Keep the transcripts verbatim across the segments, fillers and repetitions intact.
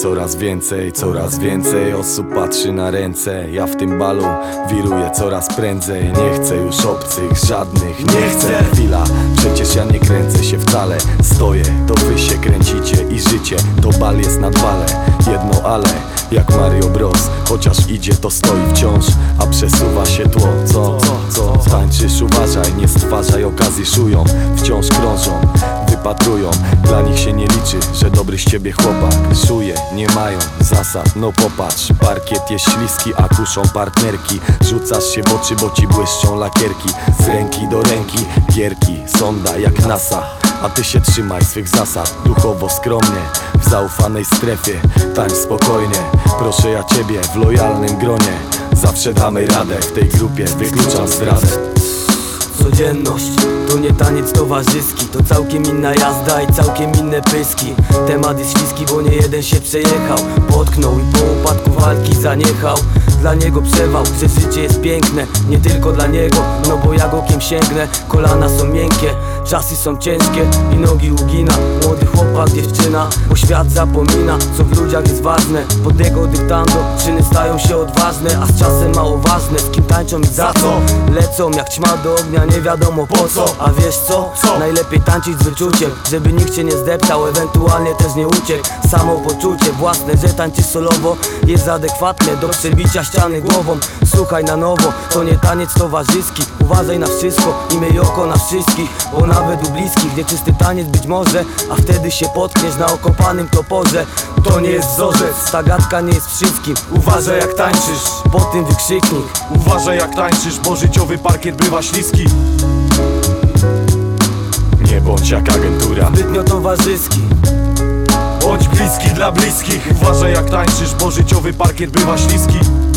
Coraz więcej, coraz więcej osób patrzy na ręce. Ja w tym balu wiruję coraz prędzej. Nie chcę już obcych, żadnych, nie chcę. Chwila, przecież ja nie kręcę się wcale. Stoję, to wy się kręcicie i życie to bal jest na dwale. Jedno ale, jak Mario Bros. Chociaż idzie to stoi wciąż, a przesuwa się tło. Co, co, co? Tańczysz, uważaj, nie stwarzaj okazji. Szują, wciąż krążą, wypatrują. Dla nich się nie liczy, że dobry z ciebie chłopak. Szuje, nie mają zasad, no popatrz. Parkiet jest śliski, a kuszą partnerki. Rzucasz się w oczy, bo ci błyszczą lakierki. Z ręki do ręki, gierki, sonda jak NASA. A ty się trzymaj swych zasad, duchowo skromnie, w zaufanej strefie. Tańcz spokojnie, proszę ja ciebie w lojalnym gronie. Zawsze damy radę, w tej grupie wykluczam zdradę. Codzienność to nie taniec towarzyski, to całkiem inna jazda i całkiem inne pyski. Temat jest śliski, bo nie jeden się przejechał, potknął i po upadku walki zaniechał. Dla niego przewał, że życie jest piękne, nie tylko dla niego, no bo jak okiem sięgnę, kolana są miękkie, czasy są ciężkie i nogi ugina. Młody chłopak, dziewczyna, bo świat zapomina, co w ludziach jest ważne. Pod jego dyktando czyny stają się odważne, a z czasem mało ważne, z kim tańczą i za co. Lecą jak ćma do ognia, nie wiadomo po co. A wiesz co? co? Najlepiej tańczyć z wyczuciem, żeby nikt cię nie zdeptał, ewentualnie też nie uciekł. Samopoczucie własne, że tańczysz solowo, jest adekwatne do przebicia ściany głową. Słuchaj na nowo, to nie taniec towarzyski. Uważaj na wszystko i miej oko na wszystkich, bo nawet u bliskich nieczysty taniec być może, a wtedy się potkniesz na okopanym toporze. To nie jest wzorzec, ta gadka nie jest wszystkim. Uważaj jak tańczysz, po tym wykrzyknij. Uważaj jak tańczysz, bo życiowy parkiet bywa śliski. Nie bądź jak agentura, zbytnio towarzyski. Bądź bliski dla bliskich. Uważaj jak tańczysz, bo życiowy parkiet bywa śliski.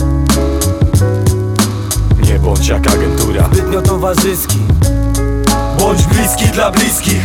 Nie bądź jak agentura, zbytnio towarzyski. Bądź bliski dla bliskich.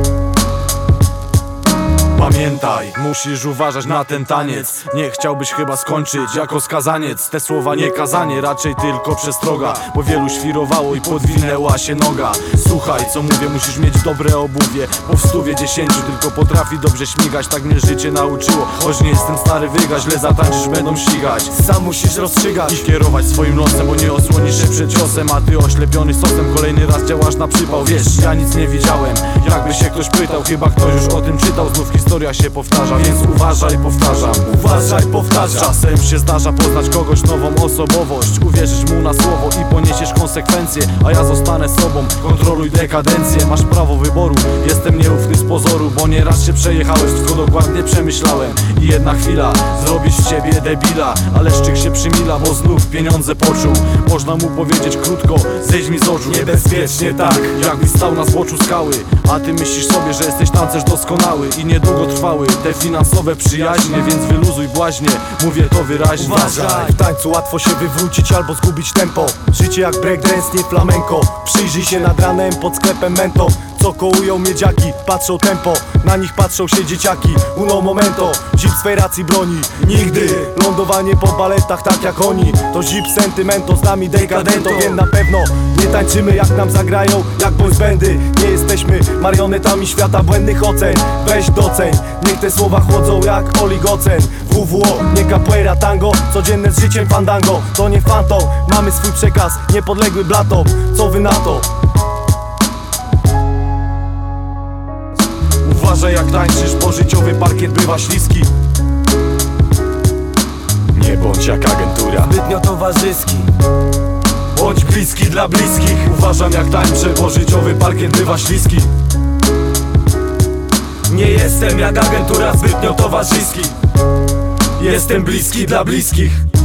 Pamiętaj, musisz uważać na ten taniec. Nie chciałbyś chyba skończyć jako skazaniec. Te słowa nie kazanie, raczej tylko przestroga, bo wielu świrowało i podwinęła się noga. Słuchaj co mówię, musisz mieć dobre obuwie, bo w stówie dziesięciu tylko potrafi dobrze śmigać. Tak mnie życie nauczyło, choć nie jestem stary wyga. Źle zatańczysz, będą ścigać. Sam musisz rozstrzygać i kierować swoim losem, bo nie osłonisz się przed ciosem. A ty oślepiony sosem kolejny raz działasz na przypał. Wiesz, ja nic nie widziałem, jakby się ktoś pytał, chyba ktoś już o tym czytał. Znów historia się powtarza, więc uważaj, powtarzam. Uważaj, powtarzam. Czasem się zdarza poznać kogoś, nową osobowość. Uwierzysz mu na słowo i poniesiesz konsekwencje, a ja zostanę sobą, kontroluj dekadencję. Masz prawo wyboru, jestem nieufny z pozoru, bo nieraz się przejechałeś, tylko dokładnie przemyślałem. I jedna chwila, zrobisz z ciebie debila, ale szczyk się przymila, bo znów pieniądze poczuł. Można mu powiedzieć krótko, zejdź mi z oczu. Niebezpiecznie tak, jakbyś stał na zboczu skały, a ty myślisz sobie, że jesteś tancerz doskonały i niedługo trwały te finansowe przyjaźnie, więc wyluzuj błaźnie, mówię to wyraźnie. Uważaj, w tańcu łatwo się wywrócić albo zgubić tempo. Życie jak breakdance, nie flamenko. Przyjrzyj się nad ranem pod sklepem Mento. Co kołują miedziaki, patrzą tempo, na nich patrzą się dzieciaki. Uno momento, zip swej racji broni. Nigdy lądowanie po baletach tak jak oni. To zip sentimento, z nami dekadento. Wiem na pewno, nie tańczymy jak nam zagrają, jak boys bandy. Nie jesteśmy marionetami świata błędnych ocen. Weź doceń, niech te słowa chłodzą jak oligocen. W W O, nie capoeira, tango, codzienne z życiem fandango. To nie fantom, mamy swój przekaz, niepodległy blatom. Co wy na to? Uważaj jak tańczysz, bo życiowy parkiet bywa śliski. nie bądź jak agentura, zbytnio towarzyski. Bądź bliski dla bliskich. Uważam jak tańczę, bo życiowy parkiet bywa śliski. Nie jestem jak agentura, zbytnio towarzyski. Jestem bliski dla bliskich.